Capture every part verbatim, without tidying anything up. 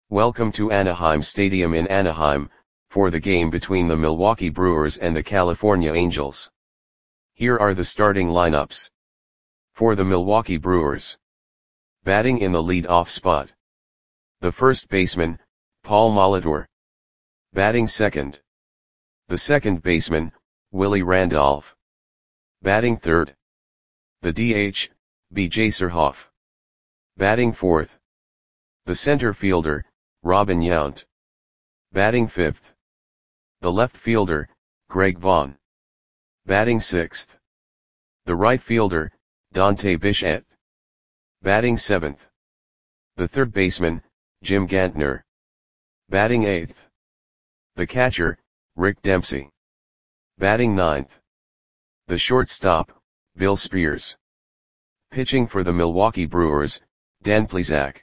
Welcome to Anaheim Stadium in Anaheim, for the game between the Milwaukee Brewers and the California Angels. Here are the starting lineups. For the Milwaukee Brewers. Batting in the lead-off spot. The first baseman, Paul Molitor. Batting second. The second baseman, Willie Randolph. Batting third. The D H, B J Surhoff. Batting fourth. The center fielder, Robin Yount. Batting fifth. The left fielder, Greg Vaughn. Batting sixth. The right fielder, Dante Bichette. Batting seventh. The third baseman, Jim Gantner. Batting eighth. The catcher, Rick Dempsey. Batting ninth. The shortstop, Bill Spears. Pitching for the Milwaukee Brewers, Dan Plesac.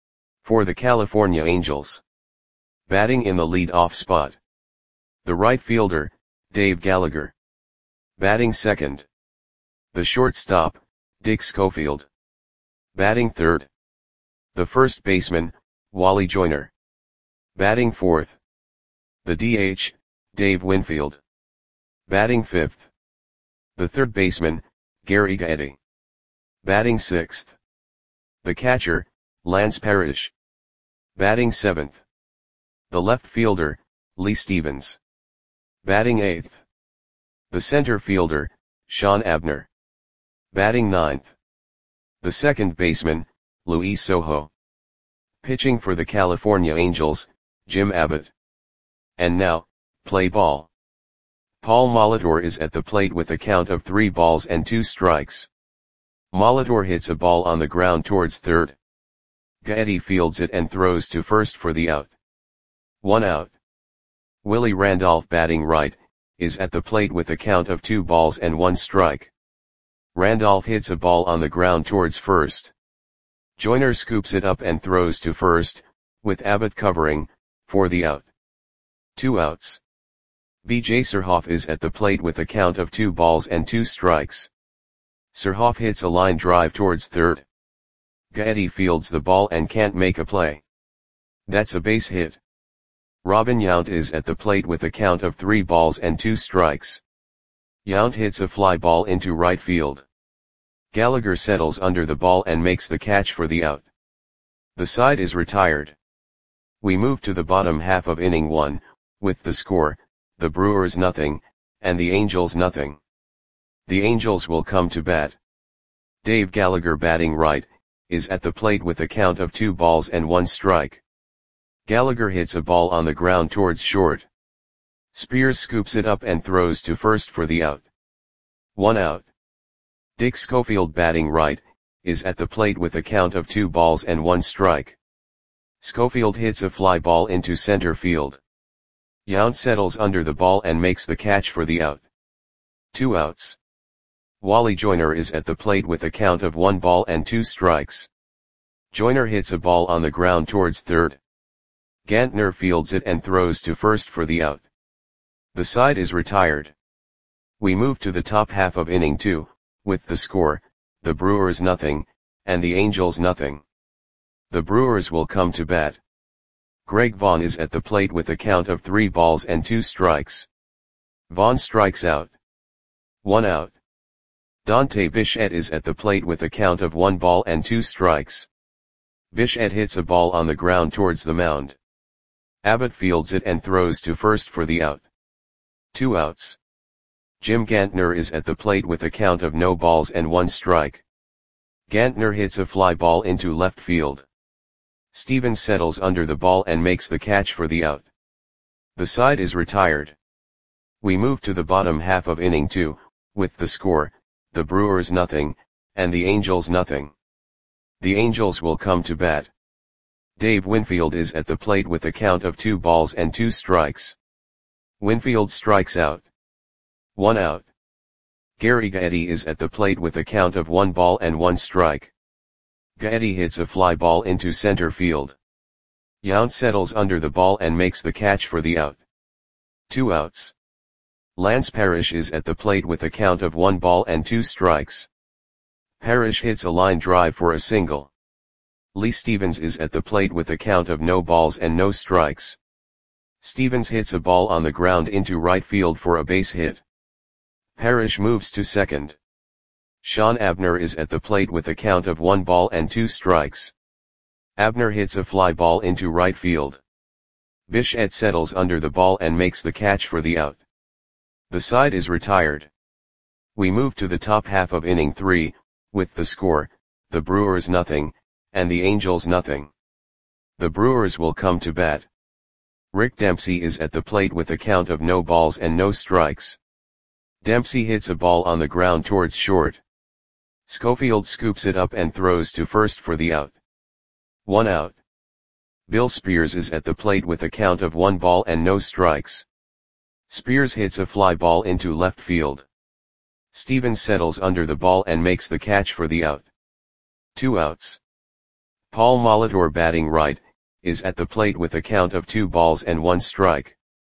For the California Angels. Batting in the lead-off spot. The right fielder, Dave Gallagher. Batting second. The shortstop, Dick Schofield. Batting third. The first baseman, Wally Joyner. Batting fourth. The D H, Dave Winfield. Batting fifth. The third baseman, Gary Gaetti. Batting sixth. The catcher, Lance Parrish. Batting seventh. The left fielder, Lee Stevens. Batting eighth. The center fielder, Sean Abner. Batting ninth. The second baseman, Luis Sojo. Pitching for the California Angels, Jim Abbott. And now, play ball. Paul Molitor is at the plate with a count of three balls and two strikes. Molitor hits a ball on the ground towards third. Gaetti fields it and throws to first for the out. One out. Willie Randolph, batting right, is at the plate with a count of two balls and one strike. Randolph hits a ball on the ground towards first. Joyner scoops it up and throws to first, with Abbott covering, for the out. Two outs. B J Surhoff is at the plate with a count of two balls and two strikes. Surhoff hits a line drive towards third. Gaetti fields the ball and can't make a play. That's a base hit. Robin Yount is at the plate with a count of three balls and two strikes. Yount hits a fly ball into right field. Gallagher settles under the ball and makes the catch for the out. The side is retired. We move to the bottom half of inning one, with the score, the Brewers nothing, and the Angels nothing. The Angels will come to bat. Dave Gallagher, batting right, is at the plate with a count of two balls and one strike. Gallagher hits a ball on the ground towards short. Spears scoops it up and throws to first for the out. One out. Dick Schofield, batting right, is at the plate with a count of two balls and one strike. Schofield hits a fly ball into center field. Yount settles under the ball and makes the catch for the out. Two outs. Wally Joyner is at the plate with a count of one ball and two strikes. Joyner hits a ball on the ground towards third. Gantner fields it and throws to first for the out. The side is retired. We move to the top half of inning two, with the score, the Brewers nothing, and the Angels nothing. The Brewers will come to bat. Greg Vaughn is at the plate with a count of three balls and two strikes. Vaughn strikes out. One out. Dante Bichette is at the plate with a count of one ball and two strikes. Bichette hits a ball on the ground towards the mound. Abbott fields it and throws to first for the out. Two outs. Jim Gantner is at the plate with a count of no balls and one strike. Gantner hits a fly ball into left field. Stevens settles under the ball and makes the catch for the out. The side is retired. We move to the bottom half of inning two, with the score, the Brewers nothing, and the Angels nothing. The Angels will come to bat. Dave Winfield is at the plate with a count of two balls and two strikes. Winfield strikes out. One out. Gary Gaetti is at the plate with a count of one ball and one strike. Gaetti hits a fly ball into center field. Yount settles under the ball and makes the catch for the out. Two outs. Lance Parrish is at the plate with a count of one ball and two strikes. Parrish hits a line drive for a single. Lee Stevens is at the plate with a count of no balls and no strikes. Stevens hits a ball on the ground into right field for a base hit. Parrish moves to second. Sean Abner is at the plate with a count of one ball and two strikes. Abner hits a fly ball into right field. Bichette settles under the ball and makes the catch for the out. The side is retired. We move to the top half of inning three, with the score, the Brewers nothing, and the Angels nothing. The Brewers will come to bat. Rick Dempsey is at the plate with a count of no balls and no strikes. Dempsey hits a ball on the ground towards short. Schofield scoops it up and throws to first for the out. One out. Bill Spears is at the plate with a count of one ball and no strikes. Spears hits a fly ball into left field. Stevens settles under the ball and makes the catch for the out. Two outs. Paul Molitor, batting right, is at the plate with a count of two balls and one strike.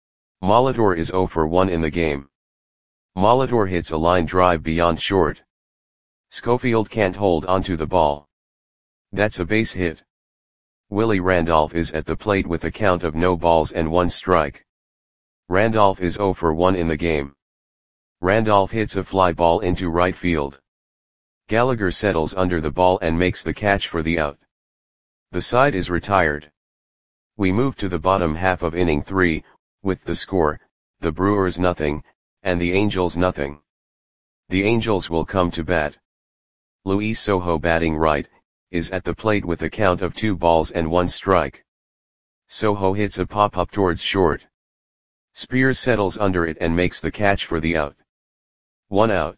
Molitor is oh for one in the game. Molitor hits a line drive beyond short. Schofield can't hold onto the ball. That's a base hit. Willie Randolph is at the plate with a count of no balls and one strike. Randolph is oh for one in the game. Randolph hits a fly ball into right field. Gallagher settles under the ball and makes the catch for the out. The side is retired. We move to the bottom half of inning three, with the score, the Brewers nothing, and the Angels nothing. The Angels will come to bat. Luis Sojo, batting right, is at the plate with a count of two balls and one strike. Sojo hits a pop-up towards short. Spears settles under it and makes the catch for the out. One out.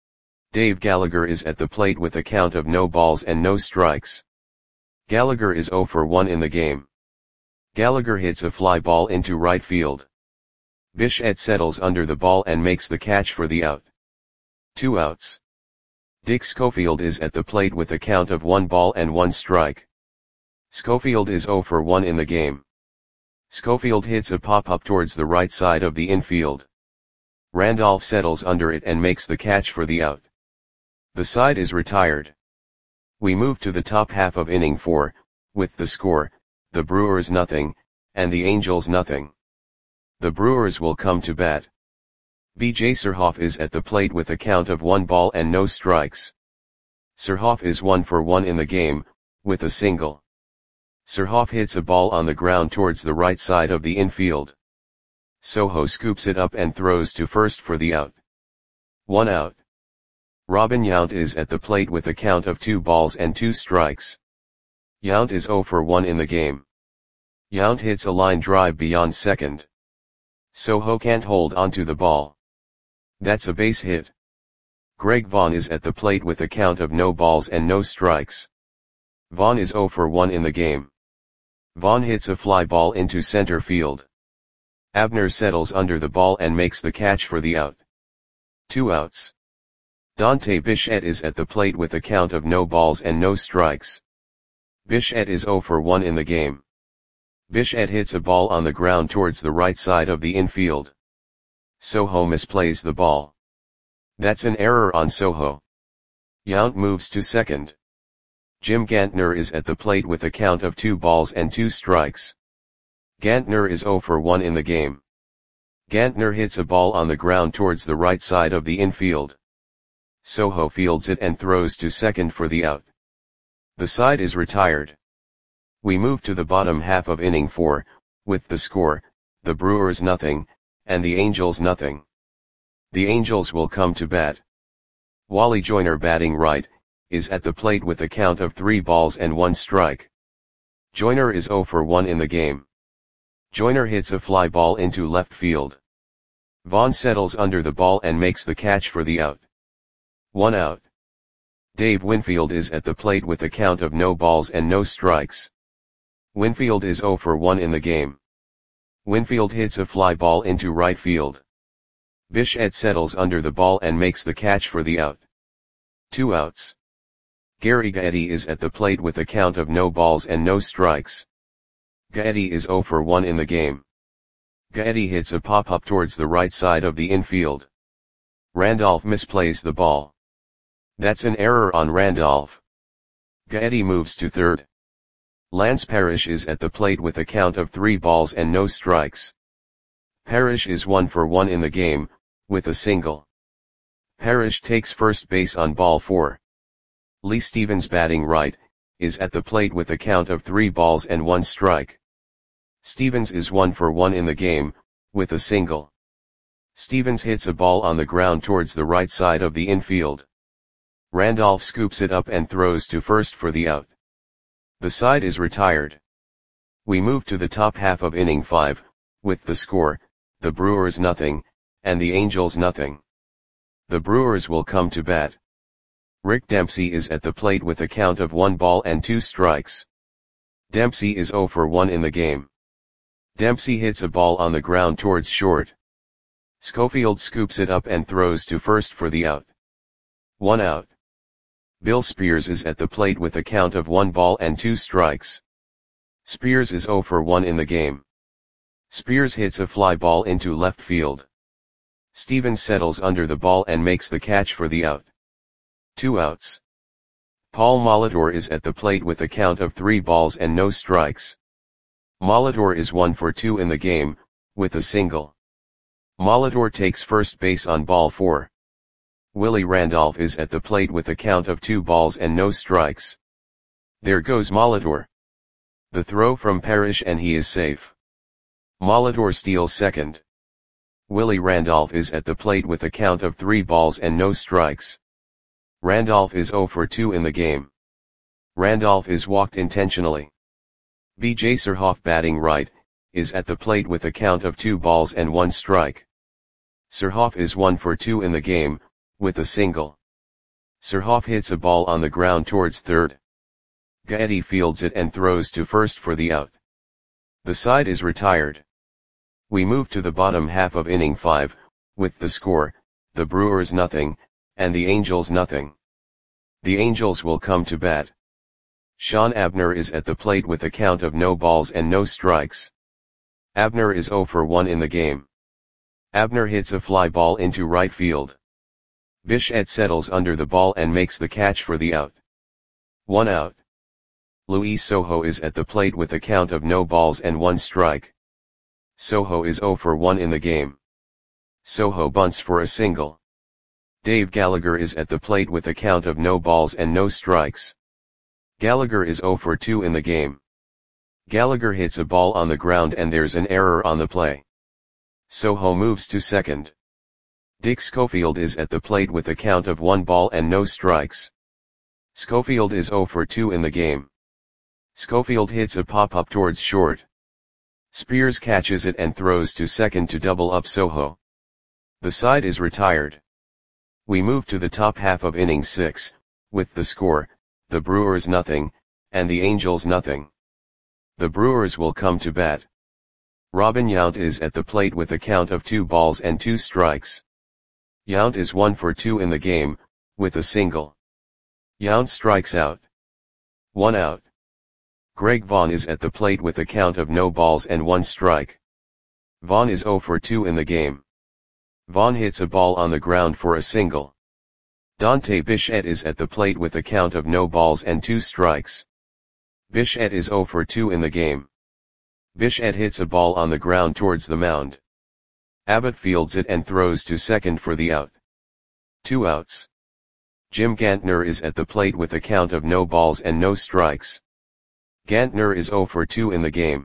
Dave Gallagher is at the plate with a count of no balls and no strikes. Gallagher is oh for one in the game. Gallagher hits a fly ball into right field. Bichette settles under the ball and makes the catch for the out. Two outs. Dick Schofield is at the plate with a count of one ball and one strike. Schofield is oh for one in the game. Schofield hits a pop-up towards the right side of the infield. Randolph settles under it and makes the catch for the out. The side is retired. We move to the top half of inning four, with the score, the Brewers nothing, and the Angels nothing. The Brewers will come to bat. B J Surhoff is at the plate with a count of one ball and no strikes. Surhoff is one for one in the game, with a single. Surhoff hits a ball on the ground towards the right side of the infield. Sojo scoops it up and throws to first for the out. One out. Robin Yount is at the plate with a count of two balls and two strikes. Yount is oh for one in the game. Yount hits a line drive beyond second. Sojo can't hold onto the ball. That's a base hit. Greg Vaughn is at the plate with a count of no balls and no strikes. Vaughn is oh for one in the game. Vaughn hits a fly ball into center field. Abner settles under the ball and makes the catch for the out. Two outs. Dante Bichette is at the plate with a count of no balls and no strikes. Bichette is oh for one in the game. Bichette hits a ball on the ground towards the right side of the infield. Sojo misplays the ball. That's an error on Sojo. Yount moves to second. Jim Gantner is at the plate with a count of two balls and two strikes. Gantner is oh for one in the game. Gantner hits a ball on the ground towards the right side of the infield. Sojo fields it and throws to second for the out. The side is retired. We move to the bottom half of inning four, with the score, the Brewers nothing, and the Angels nothing. The Angels will come to bat. Wally Joyner, batting right, is at the plate with a count of three balls and one strike. Joyner is oh for one in the game. Joyner hits a fly ball into left field. Vaughn settles under the ball and makes the catch for the out. One out. Dave Winfield is at the plate with a count of no balls and no strikes. Winfield is oh for one in the game. Winfield hits a fly ball into right field. Bichette settles under the ball and makes the catch for the out. Two outs. Gary Gaetti is at the plate with a count of no balls and no strikes. Gaetti is oh for one in the game. Gaetti hits a pop-up towards the right side of the infield. Randolph misplays the ball. That's an error on Randolph. Gaetti moves to third. Lance Parrish is at the plate with a count of three balls and no strikes. Parrish is one for one in the game, with a single. Parrish takes first base on ball four. Lee Stevens, batting right, is at the plate with a count of three balls and one strike. Stevens is one for one in the game, with a single. Stevens hits a ball on the ground towards the right side of the infield. Randolph scoops it up and throws to first for the out. The side is retired. We move to the top half of inning five, with the score, the Brewers nothing, and the Angels nothing. The Brewers will come to bat. Rick Dempsey is at the plate with a count of one ball and two strikes. Dempsey is zero for one in the game. Dempsey hits a ball on the ground towards short. Schofield scoops it up and throws to first for the out. One out. Bill Spears is at the plate with a count of one ball and two strikes. Spears is zero for one in the game. Spears hits a fly ball into left field. Stevens settles under the ball and makes the catch for the out. Two outs. Paul Molitor is at the plate with a count of three balls and no strikes. Molitor is one for two in the game, with a single. Molitor takes first base on ball four. Willie Randolph is at the plate with a count of two balls and no strikes. There goes Molitor. The throw from Parrish and he is safe. Molitor steals second. Willie Randolph is at the plate with a count of three balls and no strikes. Randolph is zero for two in the game. Randolph is walked intentionally. B J Surhoff, batting right, is at the plate with a count of two balls and one strike. Surhoff is one for two in the game, with a single. Surhoff hits a ball on the ground towards third. Gaetti fields it and throws to first for the out. The side is retired. We move to the bottom half of inning five, with the score, the Brewers nothing, and the Angels nothing. The Angels will come to bat. Sean Abner is at the plate with a count of no balls and no strikes. Abner is zero for one in the game. Abner hits a fly ball into right field. Bichette settles under the ball and makes the catch for the out. One out. Luis Sojo is at the plate with a count of no balls and one strike. Sojo is zero for one in the game. Sojo bunts for a single. Dave Gallagher is at the plate with a count of no balls and no strikes. Gallagher is zero for two in the game. Gallagher hits a ball on the ground and there's an error on the play. Sojo moves to second. Dick Schofield is at the plate with a count of one ball and no strikes. Schofield is zero for two in the game. Schofield hits a pop-up towards short. Spears catches it and throws to second to double up Sojo. The side is retired. We move to the top half of inning six, with the score, the Brewers nothing, and the Angels nothing. The Brewers will come to bat. Robin Yount is at the plate with a count of two balls and two strikes. Yount is one for two in the game, with a single. Yount strikes out. One out. Greg Vaughn is at the plate with a count of no balls and one strike. Vaughn is zero for two in the game. Vaughn hits a ball on the ground for a single. Dante Bichette is at the plate with a count of no balls and two strikes. Bichette is zero for two in the game. Bichette hits a ball on the ground towards the mound. Abbott fields it and throws to second for the out. Two outs. Jim Gantner is at the plate with a count of no balls and no strikes. Gantner is zero for two in the game.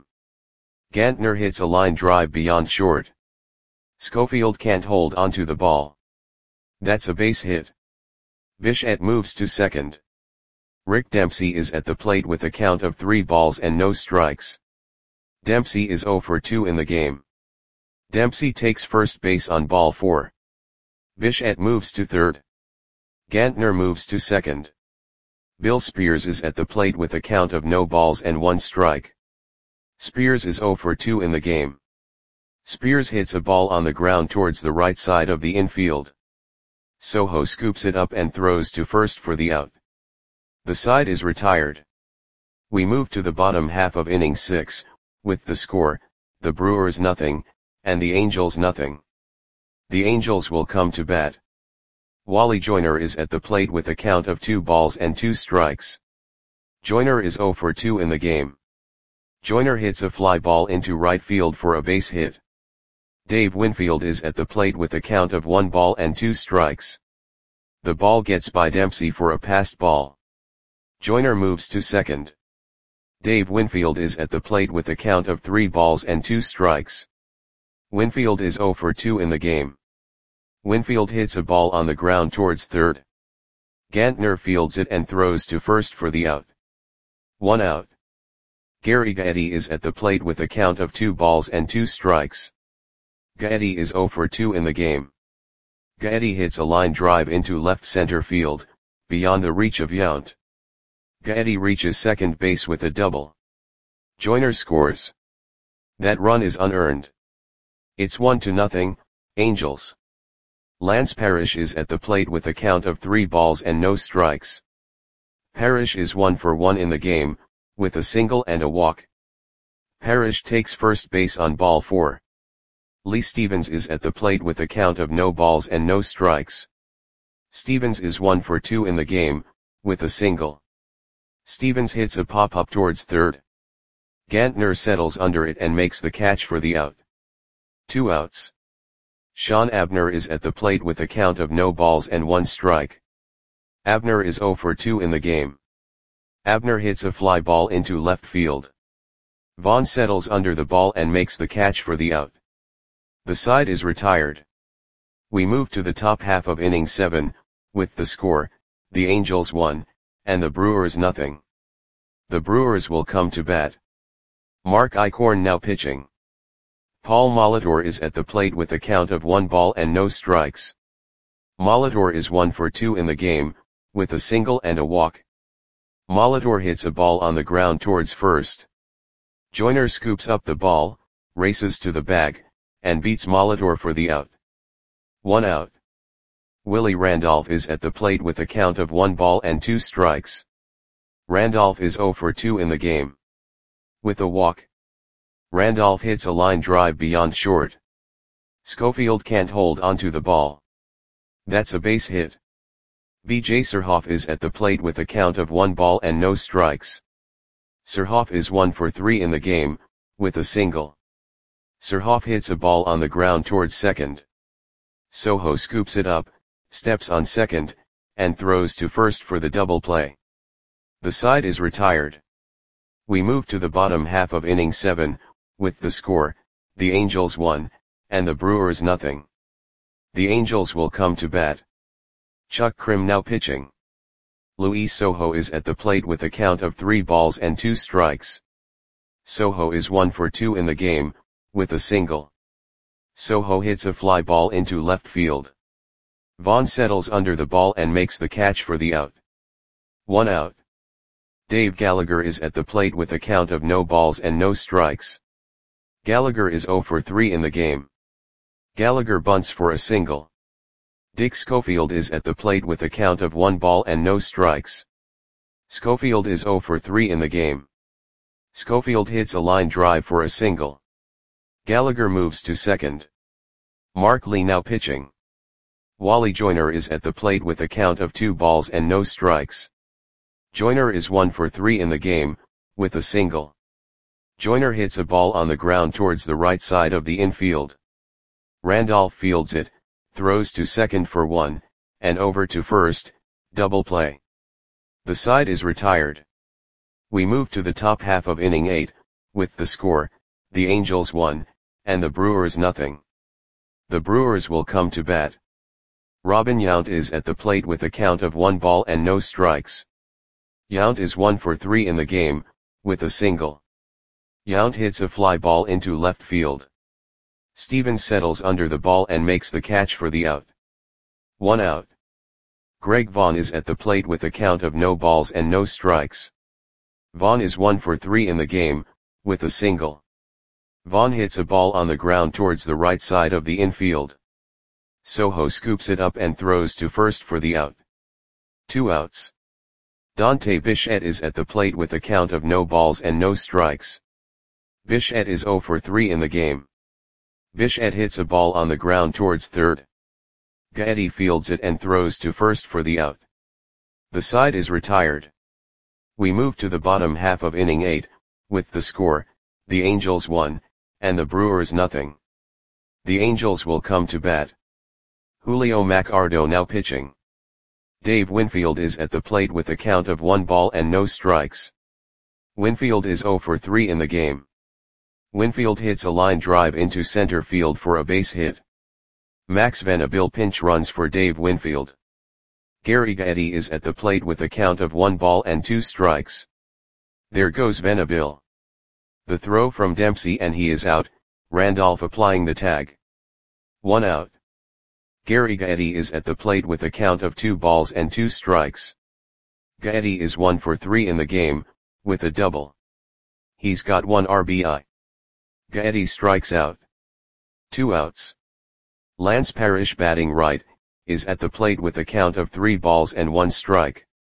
Gantner hits a line drive beyond short. Schofield can't hold onto the ball. That's a base hit. Bichette moves to second. Rick Dempsey is at the plate with a count of three balls and no strikes. Dempsey is zero for two in the game. Dempsey takes first base on ball four. Bichette moves to third. Gantner moves to second. Bill Spears is at the plate with a count of no balls and one strike. Spears is zero for two in the game. Spears hits a ball on the ground towards the right side of the infield. Sojo scoops it up and throws to first for the out. The side is retired. We move to the bottom half of inning six, with the score, the Brewers nothing, and the Angels nothing. The Angels will come to bat. Wally Joyner is at the plate with a count of two balls and two strikes. Joyner is zero for two in the game. Joyner hits a fly ball into right field for a base hit. Dave Winfield is at the plate with a count of one ball and two strikes. The ball gets by Dempsey for a passed ball. Joyner moves to second. Dave Winfield is at the plate with a count of three balls and two strikes. Winfield is zero for two in the game. Winfield hits a ball on the ground towards third. Gantner fields it and throws to first for the out. One out. Gary Gaetti is at the plate with a count of two balls and two strikes. Gaetti is zero for two in the game. Gaetti hits a line drive into left center field, beyond the reach of Yount. Gaetti reaches second base with a double. Joyner scores. That run is unearned. It's one to nothing, Angels. Lance Parrish is at the plate with a count of three balls and no strikes. Parrish is one for one in the game, with a single and a walk. Parrish takes first base on ball four. Lee Stevens is at the plate with a count of no balls and no strikes. Stevens is one for two in the game, with a single. Stevens hits a pop-up towards third. Gantner settles under it and makes the catch for the out. Two outs. Sean Abner is at the plate with a count of no balls and one strike. Abner is zero for two in the game. Abner hits a fly ball into left field. Vaughn settles under the ball and makes the catch for the out. The side is retired. We move to the top half of inning seven, with the score, the Angels one, and the Brewers nothing. The Brewers will come to bat. Mark Eichhorn now pitching. Paul Molitor is at the plate with a count of one ball and no strikes. Molitor is one for two in the game, with a single and a walk. Molitor hits a ball on the ground towards first. Joyner scoops up the ball, races to the bag, and beats Molitor for the out. One out. Willie Randolph is at the plate with a count of one ball and two strikes. Randolph is zero for two in the game. With a walk. Randolph hits a line drive beyond short. Schofield can't hold onto the ball. That's a base hit. B J Surhoff is at the plate with a count of one ball and no strikes. Surhoff is one for three in the game, with a single. Surhoff hits a ball on the ground towards second. Soho scoops it up, steps on second, and throws to first for the double play. The side is retired. We move to the bottom half of inning seven, with the score, the Angels one, and the Brewers nothing. The Angels will come to bat. Chuck Krim now pitching. Luis Soho is at the plate with a count of three balls and two strikes. Soho is one for two in the game, with a single. Soho hits a fly ball into left field. Vaughn settles under the ball and makes the catch for the out. One out. Dave Gallagher is at the plate with a count of no balls and no strikes. Gallagher is zero for three in the game. Gallagher bunts for a single. Dick Schofield is at the plate with a count of one ball and no strikes. Schofield is zero for three in the game. Schofield hits a line drive for a single. Gallagher moves to second. Mark Lee now pitching. Wally Joyner is at the plate with a count of two balls and no strikes. Joyner is one for three in the game, with a single. Joyner hits a ball on the ground towards the right side of the infield. Randolph fields it, throws to second for one, and over to first, double play. The side is retired. We move to the top half of inning eight, with the score, the Angels one, and the Brewers nothing. The Brewers will come to bat. Robin Yount is at the plate with a count of one ball and no strikes. Yount is one for three in the game, with a single. Yount hits a fly ball into left field. Stevens settles under the ball and makes the catch for the out. One out. Greg Vaughn is at the plate with a count of no balls and no strikes. Vaughn is one for three in the game, with a single. Vaughn hits a ball on the ground towards the right side of the infield. Soho scoops it up and throws to first for the out. Two outs. Dante Bichette is at the plate with a count of no balls and no strikes. Bichette is zero for three in the game. Bichette hits a ball on the ground towards third. Gaetti fields it and throws to first for the out. The side is retired. We move to the bottom half of inning eight, with the score, the Angels one, and the Brewers nothing. The Angels will come to bat. Julio Maccardo now pitching. Dave Winfield is at the plate with a count of one ball and no strikes. Winfield is zero for three in the game. Winfield hits a line drive into center field for a base hit. Max Venable pinch runs for Dave Winfield. Gary Gaetti is at the plate with a count of one ball and two strikes. There goes Venable. The throw from Dempsey and he is out, Randolph applying the tag. One out. Gary Gaetti is at the plate with a count of two balls and two strikes. Gaetti is one for three in the game, with a double. He's got one R B I. Gaetti strikes out. Two outs. Lance Parrish batting right, is at the plate with a count of three balls and one strike.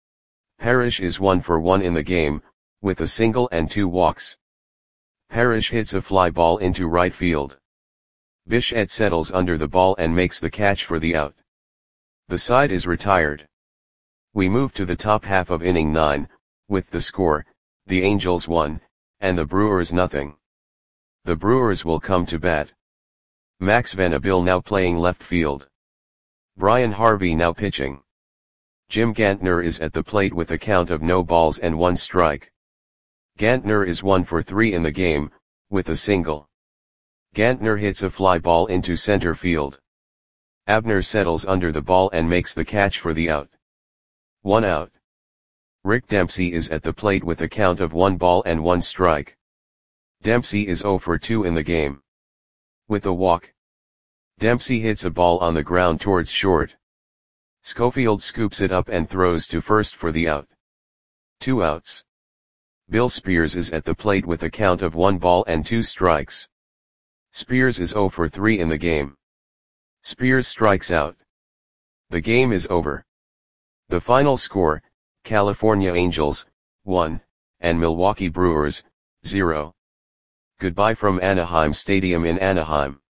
Parrish is one for one in the game, with a single and two walks. Parrish hits a fly ball into right field. Bichette settles under the ball and makes the catch for the out. The side is retired. We move to the top half of inning nine, with the score, the Angels one, and the Brewers nothing. The Brewers will come to bat. Max Venable now playing left field. Brian Harvey now pitching. Jim Gantner is at the plate with a count of no balls and one strike. Gantner is one for three in the game, with a single. Gantner hits a fly ball into center field. Abner settles under the ball and makes the catch for the out. One out. Rick Dempsey is at the plate with a count of one ball and one strike. Dempsey is zero for two in the game. With a walk. Dempsey hits a ball on the ground towards short. Schofield scoops it up and throws to first for the out. Two outs. Bill Spears is at the plate with a count of one ball and two strikes. Spears is zero for three in the game. Spears strikes out. The game is over. The final score, California Angels, one, and Milwaukee Brewers, zero. Goodbye from Anaheim Stadium in Anaheim.